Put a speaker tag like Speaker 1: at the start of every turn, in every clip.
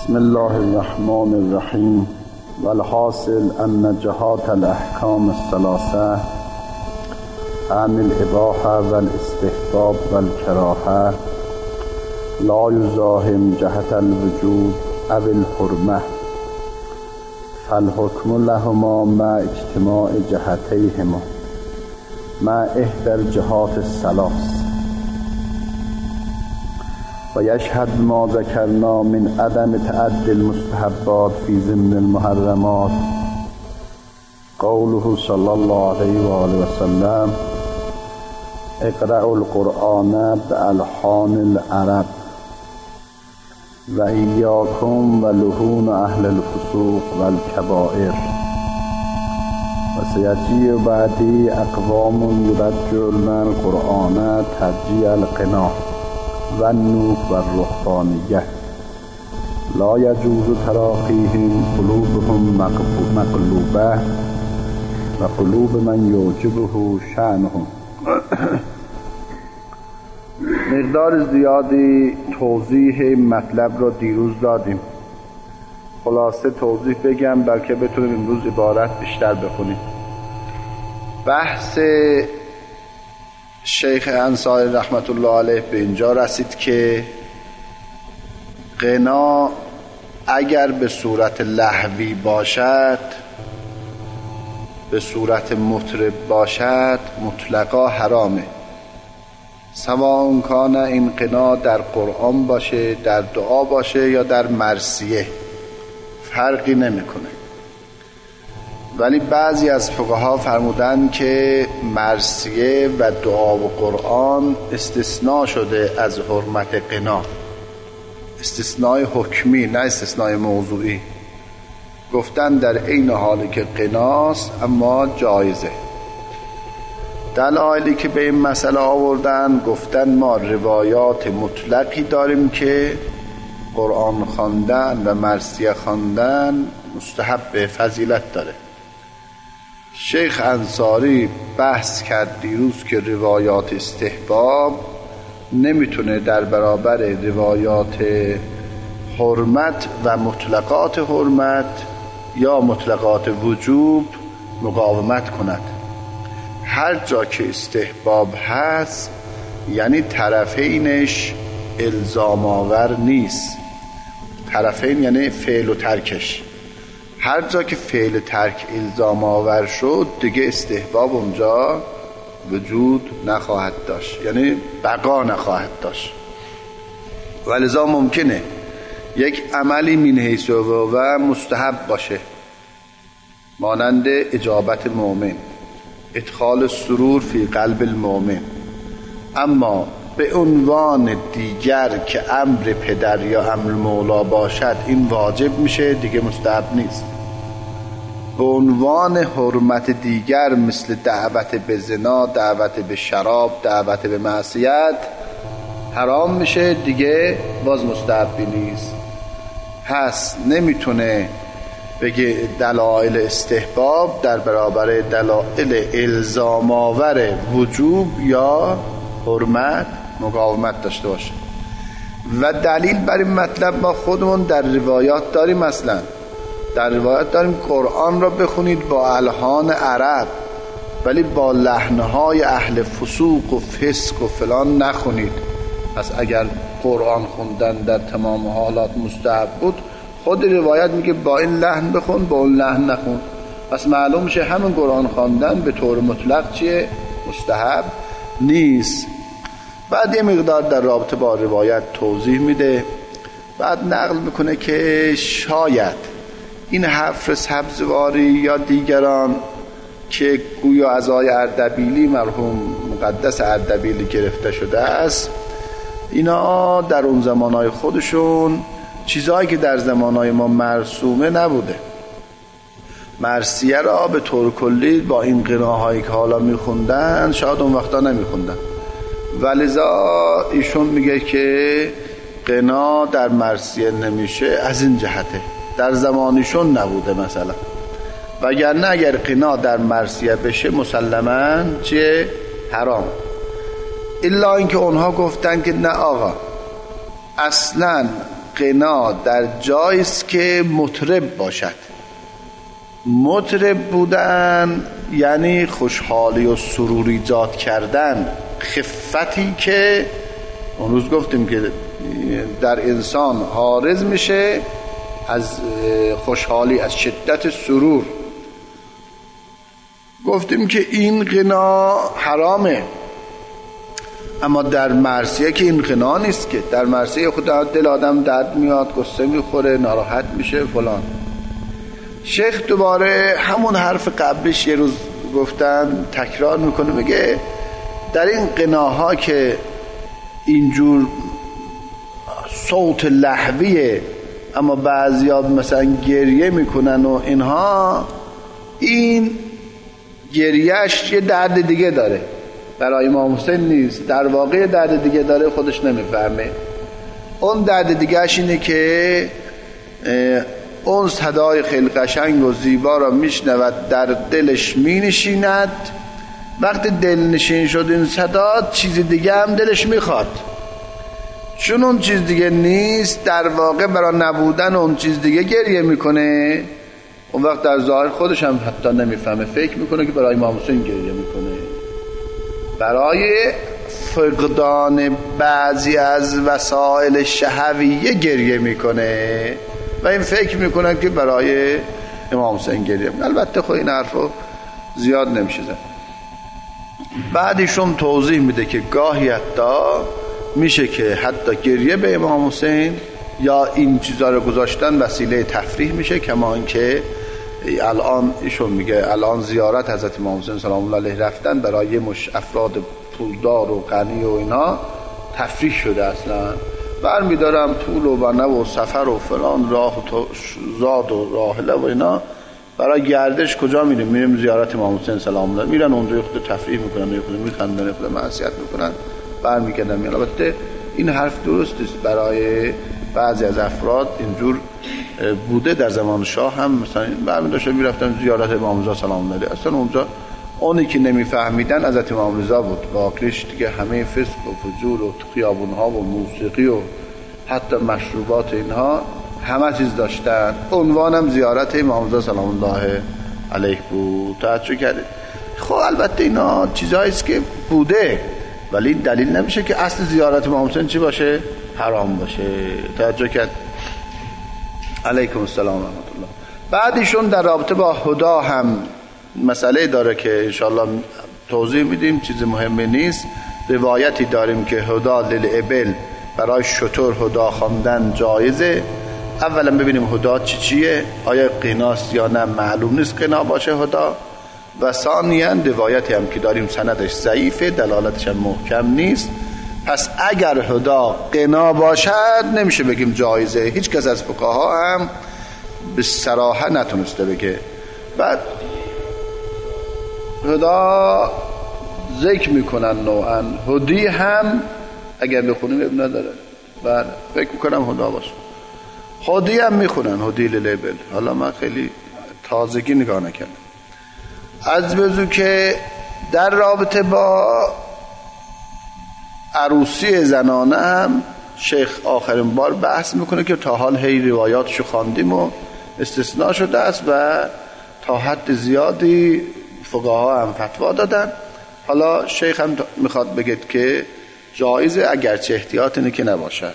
Speaker 1: بسم الله الرحمن الرحیم والحاصل ان جهات الاحکام الثلاثه عن الاباحه والاستحباب والکراهه لا یزاحم جهت الوجوب او الحرمه فالحکم لهما مع اجتماع جهتیهما مع احدى الجهات الثلاث و یشهد ما ذکرنا من عدم تعدی المستحبات فی ضمن المحرمات قوله صلی الله علیه و آله و سلم اقرأوا القرآن بألحان العرب و ایاکم و لحون اهل الفسوق و الکبائر و سیجی بعدی اقوام یرجعون القرآن ترجیع القنا و النوح و الرهبانیه لا یجوز تراقیهم قلوبهم مقلوبه و قلوب من یعجبه شأنهم. مقدار زیادی توضیح مطلب را دیروز دادیم. خلاصه توضیح بگم بلکه بتونیم امروز عبارت بیشتر بخونیم. بحث شیخ انصاری رحمت الله علیه به اینجا رسید که غنا اگر به صورت لهوی باشد، به صورت مطرب باشد، مطلقا حرامه، سواء کان این غنا در قرآن باشه، در دعا باشه یا در مرثیه، فرقی نمیکنه. ولی بعضی از فقها فرمودن که مرثیه و دعا و قرآن استثناء شده از حرمت غنا، استثناء حکمی نه استثناء موضوعی. گفتن در این حالی که غناست اما جایزه. دلایلی که به این مسئله آوردن، گفتن ما روایات مطلقی داریم که قرآن خواندن و مرثیه خواندن مستحب فضیلت داره. شیخ انصاری بحث کرد دیروز که روایات استحباب نمیتونه در برابر روایات حرمت و مطلقات حرمت یا مطلقات وجوب مقاومت کند. هر جا که استحباب هست یعنی طرفینش الزام آور نیست. طرفین یعنی فعل و ترکش. هر جا که فعل ترک الزام آور شد دیگه استحباب اونجا وجود نخواهد داشت، یعنی بقا نخواهد داشت. ولذا ممکنه یک عملی من حیث و مستحب باشه، مانند اجابت مؤمن، ادخال سرور فی قلب المؤمن، اما به عنوان دیگر که امر پدر یا امر مولا باشد این واجب میشه، دیگه مستحب نیست. به عنوان حرمت دیگر مثل دعوت به زنا، دعوت به شراب، دعوت به معصیت حرام میشه، دیگه باز مستحبی نیست. پس نمیتونه بگه دلایل استحباب در برابر دلایل الزام آور وجوب یا حرمت مقاومت داشته باشه. و دلیل بر این مطلب ما خودمون در روایات داریم. مثلا در روایات داریم قرآن را بخونید با الحان عرب ولی با لحنهای اهل فسوق و فسق و فلان نخونید. پس اگر قرآن خوندن در تمام حالات مستحب بود، خود روایت میگه با این لحن بخون، با اون لحن نخون. پس معلوم میشه همین قرآن خواندن به طور مطلق چیه؟ مستحب نیست. بعد یه مقدار در رابطه با روایت توضیح میده. بعد نقل میکنه که شاید این حفر سبزواری یا دیگران که گویا از آقای اردبیلی مرحوم مقدس اردبیلی گرفته شده است، اینا در اون زمانهای خودشون چیزهایی که در زمانهای ما مرسومه نبوده. مرثیه را به طور کلی با این قناهایی که حالا میخوندن شاید اون وقتا نمیخوندن. ولذا ایشون میگه که قنا در مرثیه نمیشه از این جهته، در زمانیشون نبوده مثلا. وگرنه اگر قنا در مرثیه بشه مسلماً چیه؟ حرام. الا اینکه اونها گفتن که نه آقا، اصلاً غنا در جایی است که مطرب باشد. مطرب بودن یعنی خوشحالی و سرور ایجاد کردن، خفتی که اون روز گفتیم که در انسان عارض میشه از خوشحالی، از شدت سرور. گفتیم که این غنا حرامه، اما در معصیه که این غنا نیست، که در معصیه خدا دل آدم درد میاد، قصه میخوره، ناراحت میشه فلان. شیخ دوباره همون حرف قبلش یه روز گفتن تکرار میکنه، میگه در این غناها که اینجور صوت لحویه اما بعضیا مثلا گریه میکنن و اینها، این گریهش یه درد دیگه داره، برای امام حسین نیست، در واقع درد دیگه داره، خودش نمیفهمه. اون درد دیگهش اینه که اون صدای خیلی قشنگ و زیبا را میشنود، در دلش مینشیند. وقتی دل نشین شد این صدا، چیز دیگه هم دلش میخواد، چون اون چیز دیگه نیست، در واقع برای نبودن اون چیز دیگه گریه میکنه. اون وقت در ظاهر خودش هم حتی نمیفهمه، فکر میکنه که برای امام حسین گریه میکنه، برای فقدان بعضی از وسایل شهویه گریه میکنه و این فکر میکنه که برای امام حسین گریه میکنه. البته خب این حرفو زیاد نمیشه زد. بعدیشون توضیح میده که گاهی حتی میشه که حتی گریه به امام حسین یا این چیزا رو گذاشتن وسیله تفریح میشه، کما اینکه الان ایشون میگه الان زیارت حضرت امام حسین سلام الله علیه رفتن برای مش افراد پولدار و غنی و اینا تفریح شده، اصلا برمیدارم پول و بنه و سفر و فلان، راه و زاد و راحله و اینا، برای گردش کجا میریم؟ میریم زیارت امام حسین سلام الله، میرن اونجا خود تفریح میکنن، خود میخندن، خود معصیت میکنن، برمیگردن. البته این حرف درست است، برای بعضی از افراد اینجور بوده. در زمان شاه هم مثلا برمی‌داشتن میرفتن زیارت امام رضا سلام الله علیه، اصلا اونجا اونی که نمیفهمیدن حضرت امام رضا بود، باقیش دیگه همه فسق و فجور و خیابون‌ها و موسیقی و حتی مشروبات اینها همه چیز داشتن. عنوانم زیارت امام رضا سلام الله علیه بود. توجه کردید؟ خب البته اینا چیزایی است که بوده، ولی دلیل نمیشه که اصل زیارت امام حسین چی باشه؟ حرام باشه. توجه کرد؟ علیکم السلام و رحمت الله. بعدیشون در رابطه با هدا هم مسئله داره که انشاءالله توضیح میدیم، چیز مهمی نیست. روایتی داریم که هدا للابل، برای شتر هدا خواندن جایزه. اولا ببینیم هدا چیه، آیا قناست یا نه، معلوم نیست قنا باشه هدا. و ثانیاً روایتی هم که داریم سندش ضعیفه، دلالتش هم محکم نیست. پس اگر هدا قنا باشد نمیشه بگیم جایزه. هیچ کس از فقها هم به صراحت نتونسته بگه. بعد هدا ذکر میکنن نوعا، هدی هم اگر بخونیم ابن نداره، بعد فکر میکنم هدا باشه. هدی هم میخونن، هدی للابل. حالا من خیلی تازگی نگاه نکردم. از بزو که در رابطه با عروسی زنانه هم شیخ آخرین بار بحث میکنه که تا حال هی روایاتشو خواندیم و استثناء شده است و تا حد زیادی فقها هم فتوا دادن. حالا شیخ هم میخواد بگید که جایزه اگرچه احتیاط اینه که نباشد.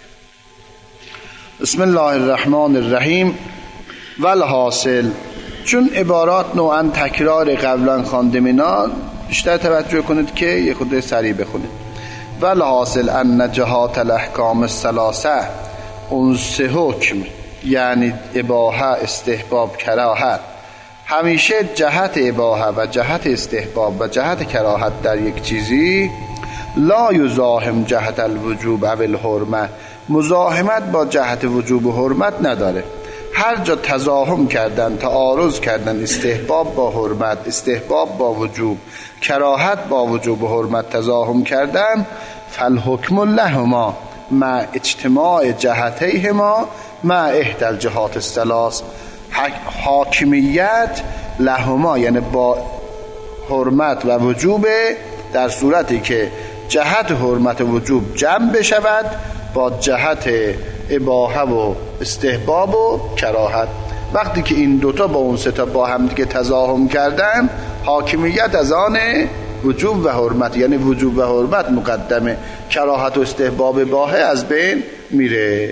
Speaker 1: بسم الله الرحمن الرحیم. والحاصل، چون عبارات نوعا تکرار قبلا خواندیم اینا، بیشتر توجه کنید که یه خود سریع بخونید. والحاصل ان جهات الاحکام الثلاثه، اون سه حکم یعنی اباحه، استحباب، کراهت، همیشه جهت اباحه و جهت استحباب و جهت کراهت در یک چیزی لا یزاحم جهت الوجوب او الحرمه، مزاحمت با جهت وجوب و حرمت نداره. هر جا تزاحم کردن، تعارض کردن، استحباب با حرمت، استحباب با وجوب، کراهت با وجوب و حرمت تزاحم کردن، فالحکم لهما مع اجتماع جهتیهما مع احدى الجهات الثلاث، حاکمیت لهما یعنی با حرمت و وجوب در صورتی که جهت حرمت و وجوب جمع بشود با جهت اباحه و استحباب و کراهت. وقتی که این دوتا با اون سه تا با هم دیگه تزاحم کردن، حاکمیت از آن وجوب و حرمت، یعنی وجوب و حرمت مقدمه، کراهت و استحباب اباحه از بین میره.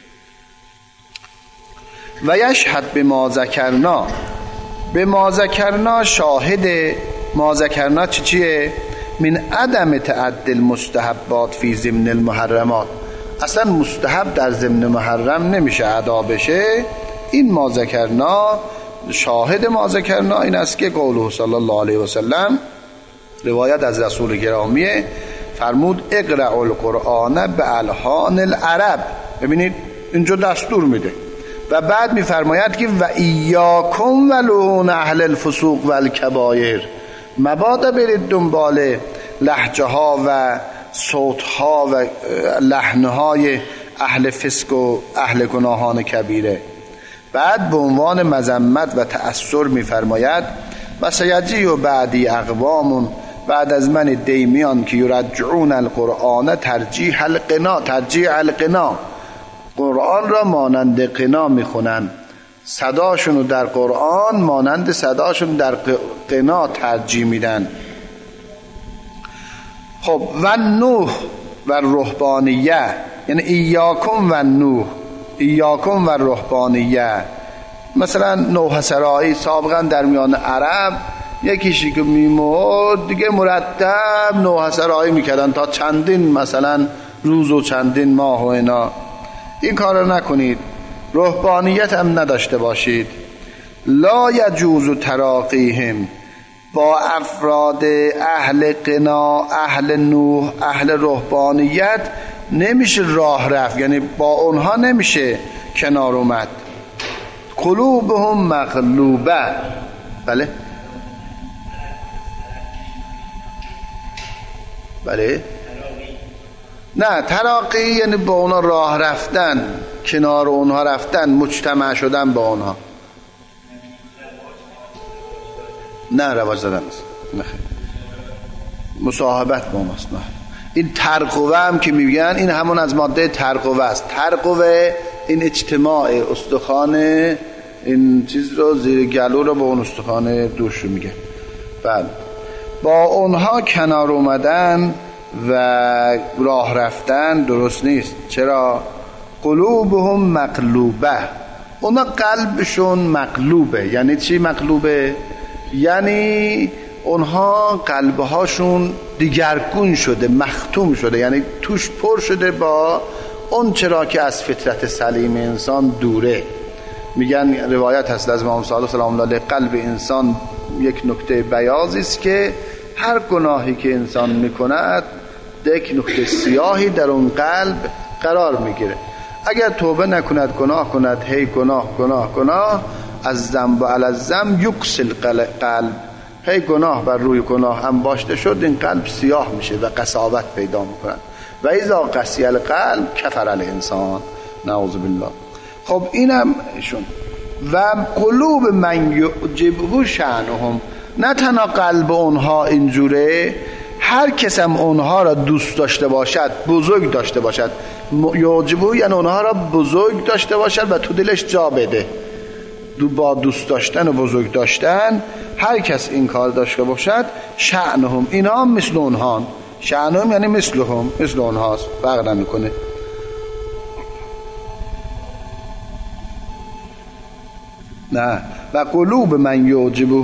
Speaker 1: و یشهد به ما ذکرنا، به ما ذکرنا شاهد ما ذکرنا چیه؟ من عدم تعدی المستحبات فی ضمن المحرمات، اصلا مستحب در ضمن محرم نمیشه ادا بشه. این ما ذکرنا، شاهد ما ذکرنا این است که قوله صلی الله علیه و سلم، روایت از رسول گرامی فرمود اقرأ القرآن بالحان العرب. ببینید اینجا دستور میده و بعد میفرماید که و ایاکم و لحون اهل الفسوق و الکبایر، مبادا برید دنبال لهجه ها و صوت ها و لحن های اهل فسق و اهل گناهان کبیره. بعد به عنوان مذمت و تأثر میفرماید و سیجی و بعدی اقوامون، بعد از من دیمیان که یرجعون القرآن ترجیح القنا، قرآن را مانند قنا میخونن، صداشونو در قرآن مانند صداشون در قنا ترجیح میدن. خب و نوح و رهبانیه، یعنی ایاکم و نوح، ایاکم و رهبانیه. مثلا نوح سرایی سابقا در میان عرب یکیشی که میمود دیگه مرتب نوح سرایی میکردن تا چندین مثلا روز و چندین ماه و اینا. این کار رو نکنید. رهبانیت هم نداشته باشید. لا یجوز تراقیهم، با افراد اهل قنا، اهل نوح، اهل رهبانیت نمیشه راه رفت، یعنی با اونها نمیشه کنار اومد. قلوبهم مغلوبه. بله نه، تراقی یعنی با اونا راه رفتن، کنار اونها رفتن، مجتمع شدن با اونها. نه رواج زدن است، نه مصاحبت با ماست. نه این ترقوه هم که میگن این همون از ماده ترقوه است. ترقوه این اجتماع استخوان این چیز رو زیر گلو رو با اون استخوان دوش رو میگه. بعد با اونها کنار اومدن و راه رفتن درست نیست. چرا؟ قلوبهم مقلوبه، اونا قلبشون مقلوبه. یعنی چی مقلوبه؟ یعنی اونها قلبهاشون دیگرگون شده، مختوم شده، یعنی توش پر شده با اون چرا که از فطرت سلیم انسان دوره. میگن روایت هست از امام صادق سلام الله علیه، قلب انسان یک نقطه بیاضی است که هر گناهی که انسان میکند یک نقطه سیاهی در اون قلب قرار میگیره. اگر توبه نکند، گناه کند، هی گناه از ذنب و علی الذنب یکسل قلب، هی گناه بر روی گناه انباشته شد، این قلب سیاه میشه و قساوت پیدا میکند. و اذا قسی القلب کفر الانسان، نعوذ بالله. خب اینم ایشون. و قلوب من یعجبه شأنهم، نه تنها قلب اونها اینجوره، هر کس هم اونها را دوست داشته باشد، بزرگ داشته باشد. یعجبه یعنی اونها را بزرگ داشته باشد و تو دلش جا بده. با دوست داشتن و بزرگ داشتن هر کس این کار داشته باشد، شأنهم، اینا هم مثل اونها. شأنهم یعنی مثلهم، مثل اونهاست، فرق نمیکنه. نه، و قلوب من یعجبه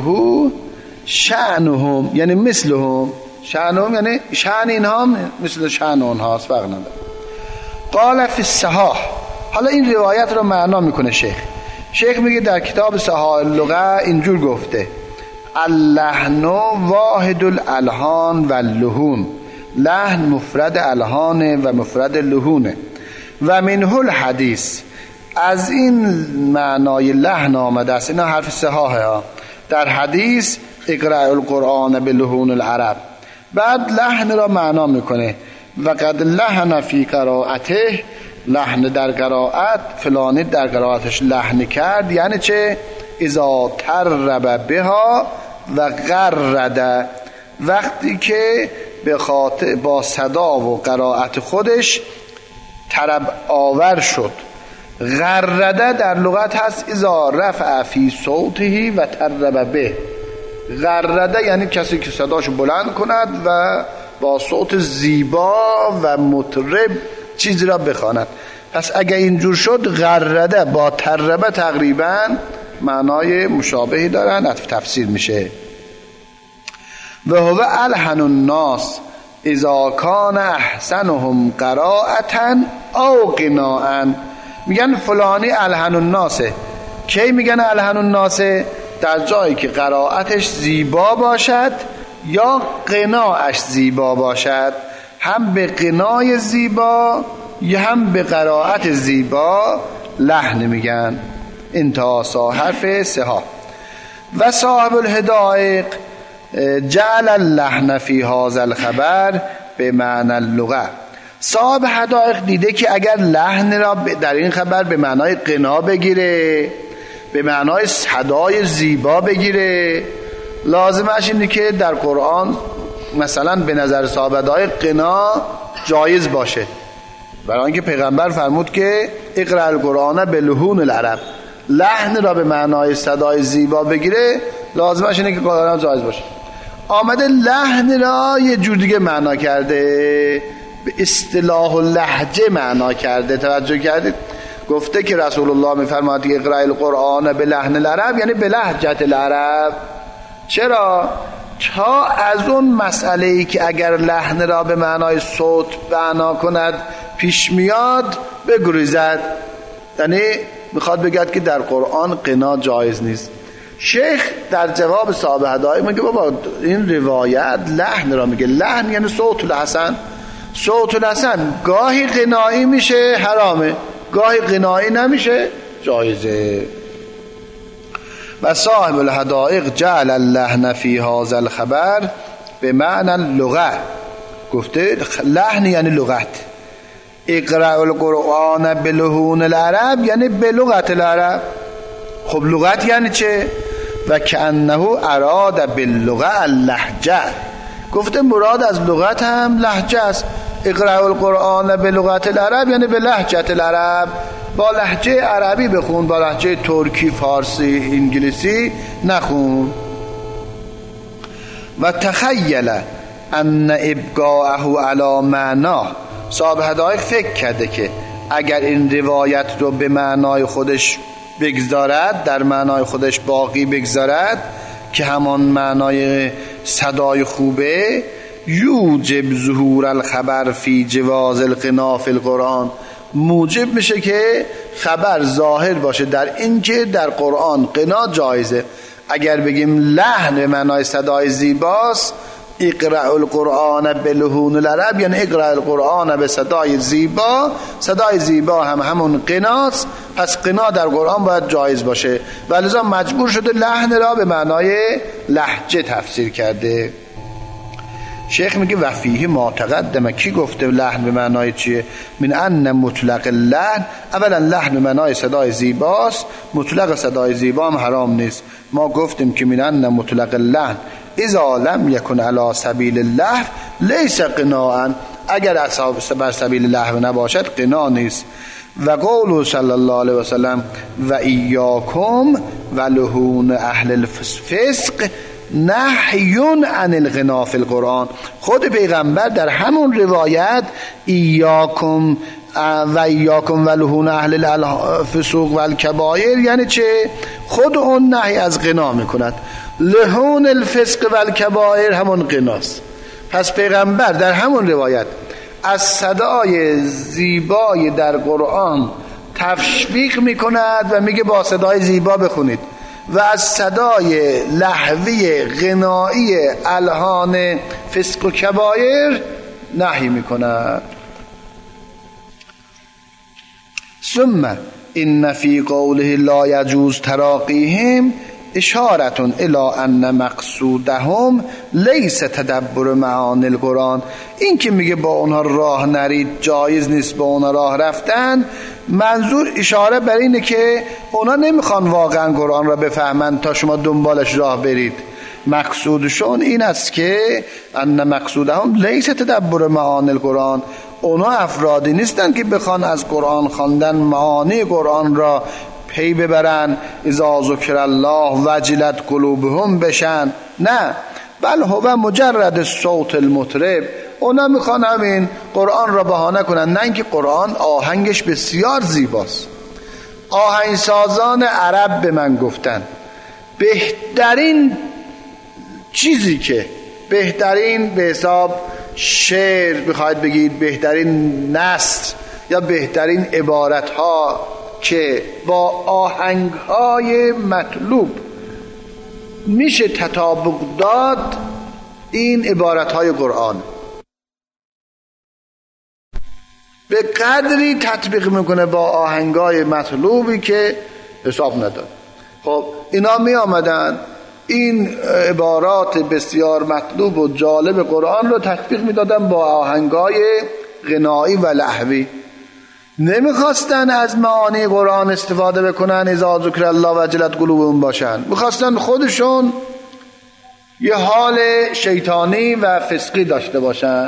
Speaker 1: شأنهم یعنی مثلهم، شأنهم یعنی شأن اینها مثل شأن اونهاست، فرق نداره. قال فی الصحاح، حالا این روایت رو معنا میکنه شیخ میگه در کتاب صحاح اللغه اینجور گفته: اللحن واحد الالحان و اللحون، لحن مفرد الحانه و مفرد لحونه. و منه الحدیث، از این معنای لحن آمده است. اینا حرف صحاحه ها. در حدیث اقرأ القرآن بلحون العرب. بعد لحن را معنا میکنه: و قد لحن فی قرائته، لحن در قرائت، فلانی در قرائتش لحن کرد. یعنی چه؟ اذا ترب بها و غرد، وقتی که به خاطر با صدا و قرائت خودش طرب آور شد. غرده در لغت هست اذا رفع فی صوته و طرب به. غرده یعنی کسی که صداشو بلند کند و با صوت زیبا و مطرب چیزی را بخواند. پس اگه اینجور شد غرده با طربه تقریبا معنای مشابهی دارن، تفسیر میشه. و هو الحن الناس اذا کان احسنهم قراءة او قناعا. میگن فلانی الحن الناسه. کی میگن الحن الناسه؟ در جایی که قرائتش زیبا باشد یا قناعش زیبا باشد. هم به قنای زیبا یا هم به قرائت زیبا لحن میگن. انتها حرف سها. و صاحب الحدائق جعل اللحن فی هذا الخبر به معنی اللغه. صاحب حدائق دیده که اگر لحن را در این خبر به معنای قنا بگیره، به معنای صدای زیبا بگیره، لازمش اینه که در قرآن مثلا به نظر صاحب حدائق قنا جایز باشه، برای اینکه پیغمبر فرمود که اقرأ القرآن بلحون العرب. لحن را به معنای صدای زیبا بگیره، لازمش اینه که قرآن جایز باشه. آمده لحن را یه جور دیگه معنا کرده، به اصطلاح و لهجه معنا کرده. توجه کردید؟ گفته که رسول الله میفرماد که اقرأ القرآن به لحن العرب، یعنی به لهجت العرب. چرا؟ تا از اون مسئله‌ای که اگر لحن را به معنای صوت معنا کند پیش میاد بگریزد. یعنی میخواد بگه که در قرآن قنا جایز نیست. شیخ در جواب صاحب حدائق میگه بابا این روایت لحن را میگه. لحن یعنی صوت الحسن. صوت الحسن گاهی قنایی میشه حرامه، گاهی قنایی نمیشه جایزه. و صاحب الحدائق جعل اللحن فی هذا الخبر به معنی اللغه. گفته لحن یعنی لغت. اقرأ القرآن بلحون العرب یعنی به لغت العرب. خب لغت یعنی چه؟ و کأنه اراد باللغه اللهجه. گفته مراد از لغت هم لهجه است. اقرأ القرآن به لغت العرب یعنی به لهجت العرب. با لهجه عربی بخون، با لهجه ترکی، فارسی، انگلیسی نخون. و تخیل ان ابقاءه علی معنا. صاحب حدائق فکر کرده که اگر این روایت رو به معنای خودش بگذارد، در معنای خودش باقی بگذارد که همان معنای صدای خوبه، یوجب ظهور الخبر فی جواز القنا فی القرآن. موجب میشه که خبر ظاهر باشه در این که در قرآن قنا جایزه. اگر بگیم لحن به معنای صدای زیباست، اقرأ القرآن بلحون العرب یعنی اقرأ القرآن به صدای زیبا. صدای زیبا هم همون قناست، پس قنا در قرآن باید جایز باشه و لذا مجبور شده لحن را به معنای لهجه تفسیر کرده. شیخ میگه و فیه ما تقدمه. کی گفته لحن به معنای چیه؟ من ان مطلق اللحن، اولا لحن به معنای صدای زیباست، مطلق صدای زیبا هم حرام نیست. ما گفتیم که من ان مطلق اللحن اذا لم یکن علی سبیل اللهو لیس قناعا. اگر بر سبیل لهو نباشد قنا نیست. و قول صلی الله علیه وسلم و ایاکم و لحون اهل الفسق نحیون عن الغنا فی القرآن. خود پیغمبر در همون روایت ایاکم و لحون اهل الفسوق و الکبائر یعنی چه؟ خود اون نهی از غنا میکند. لحون الفسق و الکبائر همون غناست. پس پیغمبر در همون روایت از صدای زیبای در قرآن تشویق میکند و میگه با صدای زیبا بخونید، و از صدای لهوی غنایی الحان فسق و کبایر نهی میکند. ثم ان فی قوله لا یجوز تراقیهم اشارة الی ان مقصودهم لیس تدبر معانی القرآن. این که میگه با اونها راه نرید، جایز نیست با اونها راه رفتن، منظور اشاره بر اینه که اونا نمیخوان واقعا قرآن را بفهمن تا شما دنبالش راه برید. مقصودشون این است که ان مقصودهم لیس تدبر معانی القرآن، اونا افرادی نیستن که بخوان از قرآن خواندن معانی قرآن را پی ببرن، اذا ذکر الله وجلت قلوبهم بشن. نه، بل هو مجرد صوت المطرب. اونا میخوان همین قرآن را بهانه کنن، نه اینکه قرآن آهنگش بسیار زیباست. آهنگسازان عرب به من گفتن بهترین چیزی که بهترین به حساب شعر بخواید بگید، بهترین نثر یا بهترین عبارت ها که با آهنگ های مطلوب میشه تطابق داد، این عبارت های قرآن به قدری تطبیق میکنه با آهنگ های مطلوبی که حساب نداره. خب اینا می آمدن این عبارات بسیار مطلوب و جالب قرآن رو تطبیق میدادن با آهنگای غنایی و لهوی. نمیخواستن از معانی قرآن استفاده بکنن اذا ذکر الله وجلت قلوبهم باشن، میخواستن خودشون یه حال شیطانی و فسقی داشته باشن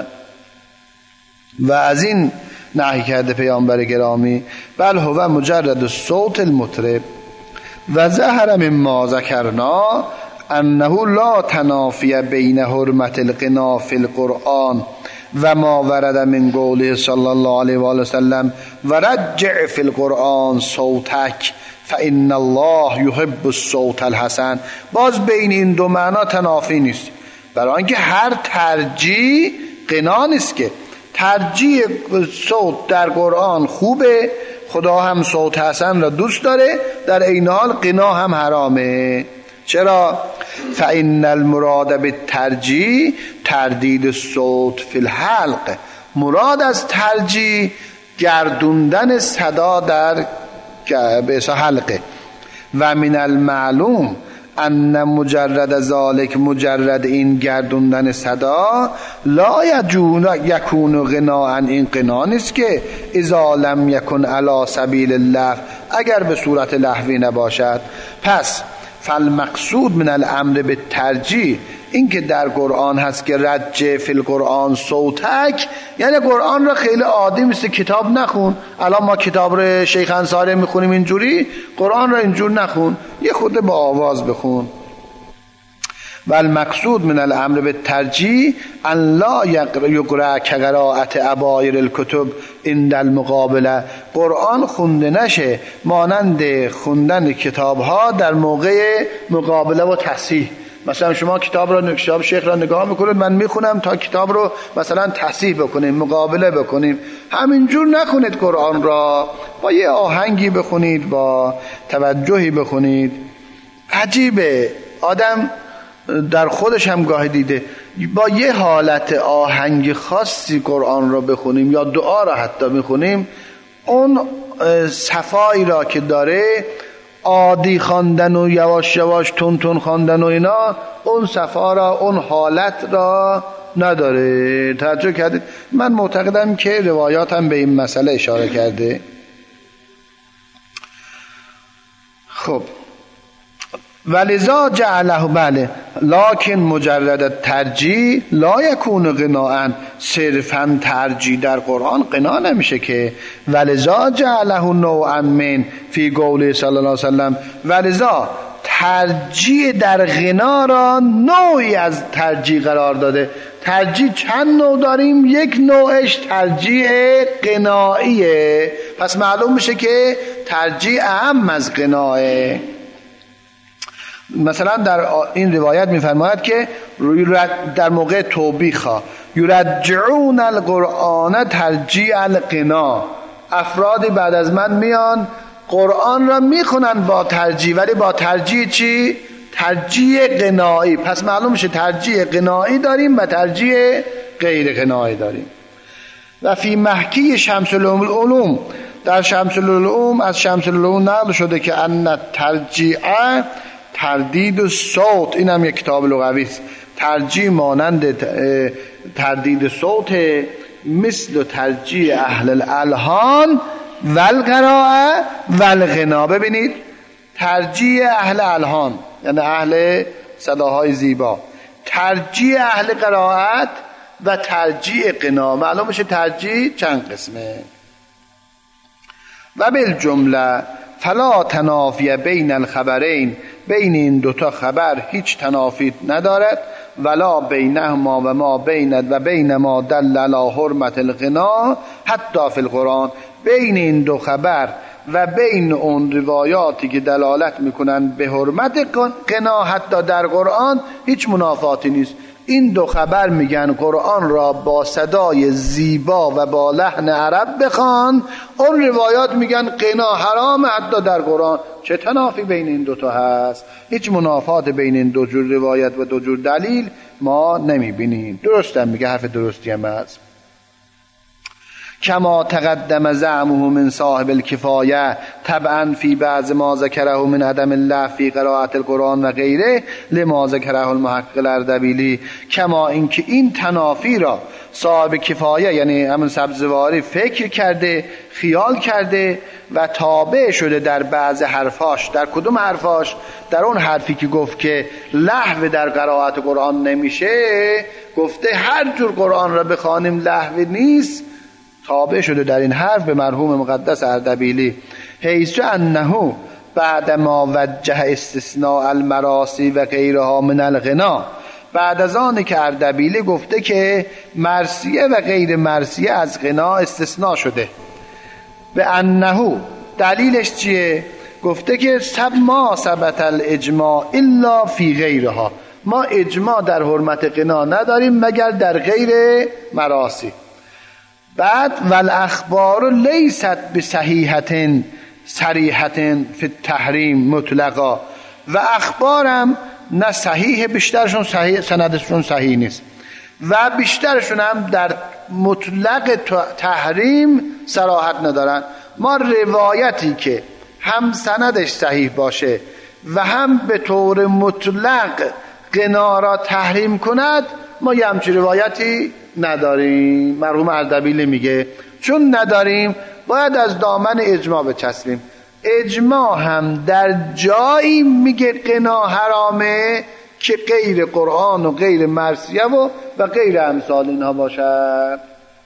Speaker 1: و از این نهی کرده پیامبر گرامی. بل هو مجرد صوت المطرب و ظهر مما ذکرنا انه لا تنافی بین حرمت الغنا فی القرآن و ما ورد من قوله صلی الله علیه و آله وسلم ورجع فی القرآن صوتک فان الله یحب الصوت الحسن. باز بین این دو معنا تنافی نیست، برای اینکه هر ترجیح غنا نیست که. ترجیح صوت در قرآن خوبه، خدا هم صوت حسن را دوست داره، در این حال غنا هم حرامه. چرا؟ فإن المراد بالترجیح تردید الصوت فی الحلق. مراد از ترجیح گردوندن صدا در حلقه. و من المعلوم ان مجرد ذالک، مجرد این گردوندن صدا، لا یکون غناء، این غنا نیست که اذا لم یکن علی سبیل اللهو، اگر به صورت لهوی نباشد. پس فالمقصود من الامر بالترجیح، این که در قرآن هست که رجع فی القرآن صوتک، یعنی قرآن را خیلی عادی مثل کتاب نخون. الان ما کتاب را شیخ انصاری میخونیم اینجوری، قرآن را اینجور نخون، یه خود با آواز بخون. و المقصود من الامر بالترجیح ان لا یقرأ کقراءة ابایر الکتب عند المقابله، قرآن خونده نشه مانند خوندن کتاب ها در موقع مقابله و تصحیح. مثلا شما کتاب شیخ را نگاه میکنید، من میخونم تا کتاب رو مثلا تصحیح بکنیم، مقابله بکنیم. همینجور نخونید قرآن را، با یه آهنگی بخونید، با توجهی بخونید. عجیبه، آدم در خودش هم گاهی دیده با یه حالت آهنگ خاصی قرآن را بخونیم یا دعا را حتی بخونیم، اون صفایی را که داره، عادی خواندن و یواش یواش تون تون خواندن و اینا، اون صفا را، اون حالت را نداره. توجه کردید؟ من معتقدم که روایاتم به این مسئله اشاره کرده. خب ولذا جعله، بله، لکن مجرد ترجیح لا یکون غناء، صرفا ترجیح در قرآن غنا نمیشه که. ولذا جعله نوعا من فی قوله صلی الله علیه وسلم، ولذا ترجیح در غنا را نوعی از ترجیح قرار داده. ترجیح چند نوع داریم، یک نوعش ترجیح غناییه، پس معلوم میشه که ترجیح اهم از غناه. مثلا در این روایت میفرماید که در موقع توبیخا یرجعون القرآن ترجیع الغنا، افرادی بعد از من میان قرآن را میخونن با ترجیع، ولی با ترجیع چی؟ ترجیع غنایی. پس معلوم میشه ترجیع غنایی داریم و ترجیع غیر غنایی داریم. و فی محکی شمس العلوم، در شمس العلوم از شمس العلوم نقل شده که ان ترجیع تردید صوت، این هم یک کتاب لغوی است، ترجیح مانند تردید صوت مثل ترجیح اهل الالحان و القراءه و الغنا. ببینید، ترجیح اهل الحان یعنی اهل صداهای زیبا، ترجیح اهل قرائت و ترجیع غنا. معلوم میشه ترجیع چند قسمه. و بالجمله فلا تنافی بین الخبرین، بین این دوتا خبر هیچ تنافی ندارد. ولا بینهما و ما بیند و بین ما دل علی حرمت الغنا حتی فی القرآن، بین این دو خبر و بین اون روایاتی که دلالت میکنن به حرمت غنا حتی در قرآن هیچ منافاتی نیست. این دو خبر میگن قرآن را با صدای زیبا و با لحن عرب بخوان، اون روایات میگن غنا حرام حتی در قرآن. چه تنافی بین این دوتا هست؟ هیچ منافات بین این دو جور روایت و دو جور دلیل ما نمیبینیم. درست هم میگه، حرف درستی هم هست. کما تقدم زعمه من صاحب الکفایه طبعا فی بعض ما ذکره من عدم الله فی قراءت القرآن و غیره لما ذکره المحقق الاردبیلی. کما اینکه این تنافی را صاحب کفایه یعنی همون سبزواری فکر کرده، خیال کرده و تابع شده در بعض حرفاش. در کدوم حرفاش؟ در اون حرفی که گفت که لهو در قراءت قرآن نمیشه، گفته هر جور قرآن را بخوانیم لهو نیست. تابع شده در این حرف به مرحوم مقدس اردبیلی. حیث انه بعد ما وجه استثناء المراسی و غیرها من الغنا، بعد از آن که اردبیلی گفته که مرثیه و غیر مرثیه از غنا استثناء شده. به انه دلیلش چیه؟ گفته که ما ثبت الاجماع الا فی غیرها، ما اجماع در حرمت غنا نداریم مگر در غیر مراسی. بعد والاخبار لیست بصحیحة صریحة فی التحریم مطلقا، و اخبارم نه صحیح، بیشترشون صحیح، سندشون صحیح نیست و بیشترشون هم در مطلق تحریم صراحت ندارن. ما روایتی که هم سندش صحیح باشه و هم به طور مطلق غنا را تحریم کند، ما یه همچین روایتی نداریم. مرحوم اردبیلی میگه چون نداریم باید از دامن اجماع بچسبیم. اجماع هم در جایی میگه غنا حرامه که غیر قرآن و غیر مرثیه و غیر امثال اینها باشد.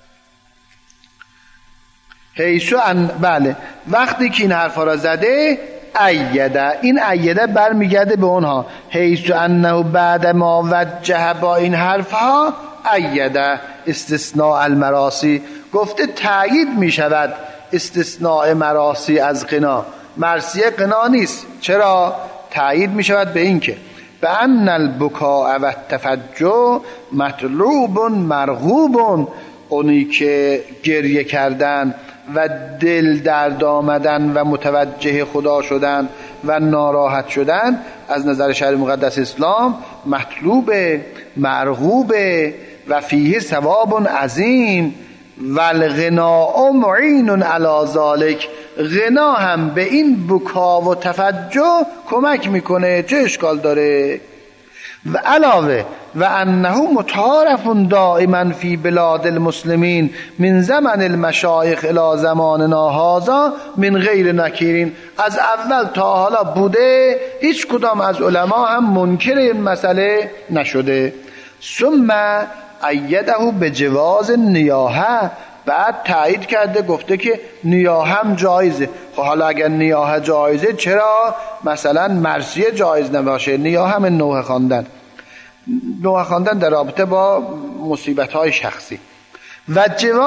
Speaker 1: بله، وقتی که این حرفا را زده ایده، این ایده برمیگرده به اونها. حیث انه بعد ما وجه، با این حرفها ایده استثناء المراسی، گفته تأیید می شود استثناء مراسی از غنا. مرثیه غنا نیست. چرا؟ تأیید می شود به این که به ان البکاء و التفجع مطلوب مرغوب، اونی که گریه کردن و دل درد آمدن و متوجه خدا شدن و ناراحت شدن از نظر شریعت مقدس اسلام مطلوب مرغوب و فیه ثواب عظیم و الغناء معین علی ذلک، غنا هم به این بکا و تفجع کمک میکنه. چه اشکال داره؟ و علاوه و انه متعارف دائما فی بلاد المسلمین من زمن المشایخ الی زماننا هذا من غیر نکیرین، از اول تا حالا بوده، هیچ کدام از علما هم منکر این مسئله نشده. ثم ایده به جواز نیاحه، بعد تایید کرده گفته که نیاحه هم جایزه. خب حالا اگر نیاحه جایزه چرا مثلا مرثیه جایز نباشه؟ نیاحه هم نوحه خواندن، نوحه خواندن در رابطه با مصیبت‌های شخصی. و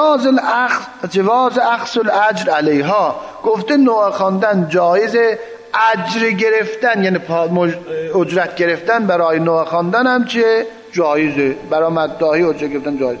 Speaker 1: جواز اخذ الاجر علیها، گفته نوحه خواندن جایزه، اجر گرفتن یعنی اجرت گرفتن برای نوحه خواندن هم چه جایزه، برای مداحی اجرت گرفتن جایزه.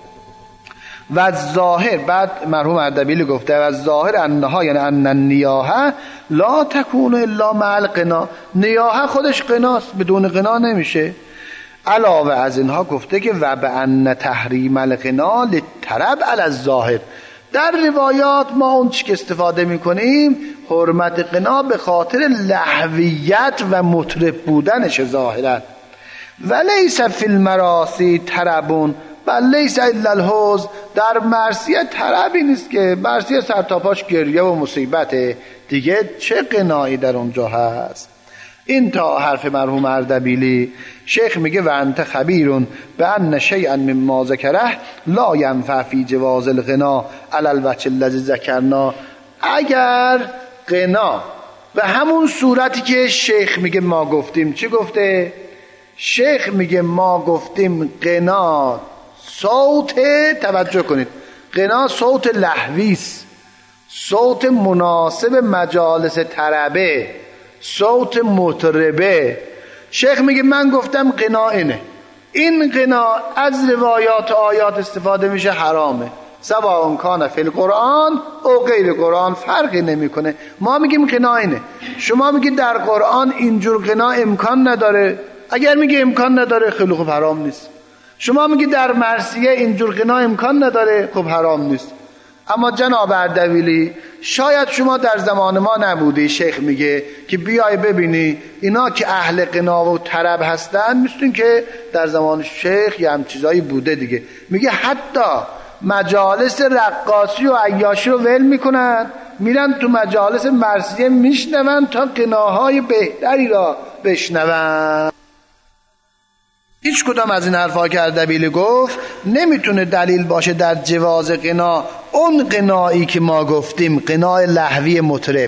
Speaker 1: و ظاهر، بعد مرحوم اردبیلی گفته و ظاهر انها یعنی ان النیاحه لا تکون الا مع الغنا، نیاحه خودش غناست، بدون غنا نمیشه. علاوه از اینها گفته که و به ان تحریم الغنا للطرب علی الظاهر، در روایات ما اون چی که استفاده میکنیم حرمت غنا به خاطر لهویت و مطرب بودنش ظاهرا. و لیس فی المراسی طربون بل لیس الا الحزن، در مرثیه طربی نیست که، مرثیه سر تا پاش گریه و مصیبته دیگه، چه غنایی در اونجا هست؟ این تا حرف مرحوم اردبیلی. شیخ میگه و انت خبیرون به ان شیئا مما ذکره لا ینفع فی جواز الغنا علی الوجه الذی ذکرنا. اگر غنا به همون صورتی که شیخ میگه ما گفتیم، چی گفته؟ شیخ میگه ما گفتیم غنا صوت، توجه کنید، غنا صوت لهویست، صوت مناسب مجالس طربه، صوت مطربه. شیخ میگه من گفتم غنا اینه، این غنا از روایات و آیات استفاده میشه، حرامه، سواء کان فی القرآن او غیر قرآن، فرقی نمیکنه. ما میگیم غنا اینه، شما میگید در قرآن اینجور غنا امکان نداره. اگر میگه امکان نداره خیلی خوب، حرام نیست. شما میگید در مرثیه اینجور غنا امکان نداره، خب حرام نیست. اما جناب اردبیلی شاید شما در زمان ما نبودی، شیخ میگه که بیای ببینی اینا که اهل غنا و طرب هستن، مثل که در زمان شیخ یه هم چیزایی بوده دیگه. میگه حتی مجالس رقاصی و عیاشی رو ول میکنن، میرن تو مجالس مرثیه میشنون تا غناهای بهتری را بشنون. هیچ کدام از این حرفا که اردبیلی گفت نمیتونه دلیل باشه در جواز غنا، اون غنایی که ما گفتیم غنای لهوی مطرب.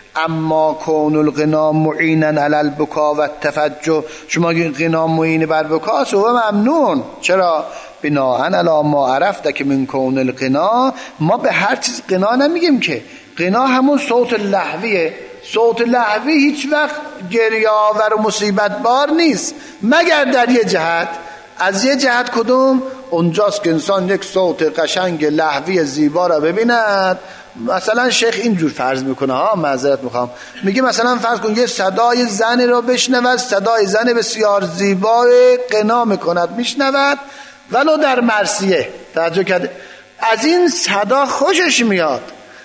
Speaker 1: اما کون الغنا معینا علی البکا و التفجع، شما غنا معین بر بکاست و ممنون. چرا؟ بناء علی ما عرفت که من کون الغنا، ما به هر چیز غنا نمیگیم که. غنا همون صوت لهویه. صوت لهوی هیچ وقت گریه آور و مصیبت بار نیست، مگر در یه جهت. از یه جهت کدوم؟ اونجاست که انسان یک صوت قشنگ لهوی زیبا را ببیند. مثلا شیخ اینجور فرض میکنه، معذرت میخوام، میگه مثلا فرض کن یه صدای زن را بشنود، صدای زن بسیار زیبا غنا میکند، میشنود ولو در مرثیه، توجه کرده، از این صدا خوشش میاد،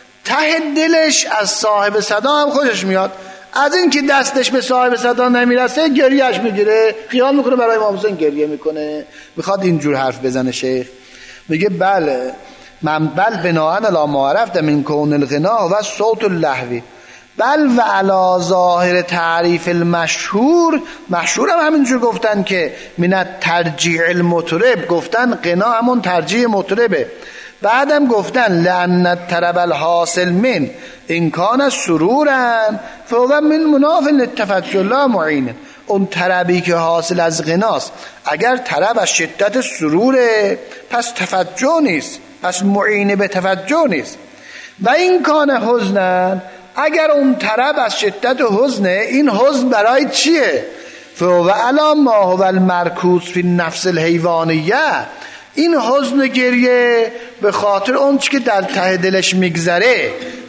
Speaker 1: ته دلش از صاحب صدا هم خوشش میاد، از این که دستش به صاحب صدا نمیرسه گریهش میگیره، خیال میکنه برای امام حسین گریه میکنه. میخواد اینجور حرف بزنه شیخ. میگه بله، من بل بناء علی ما عرفت من کون الغنا و صوت اللهوی، بل و علی ظاهر تعریف المشهور، مشهور هم همینجور گفتن که من ترجیع المطرب، گفتن غنا همون ترجیع مطربه. بعدم گفتن لأن الطرب الحاصل من ان کان سرورا فهو من مناف للتفجع لا معین. اون طربی که حاصل از غناست، اگر طرب از شدت سروره پس تفجع نیست، پس معین به تفجع نیست. و این کان حزنا، اگر اون طرب از شدت حزنه، این حزن برای چیه؟ فهو علی ما هو المرکوز فی النفس الحیوانیه، این حزن گریه به خاطر اون چی که در ته دلش میگذره.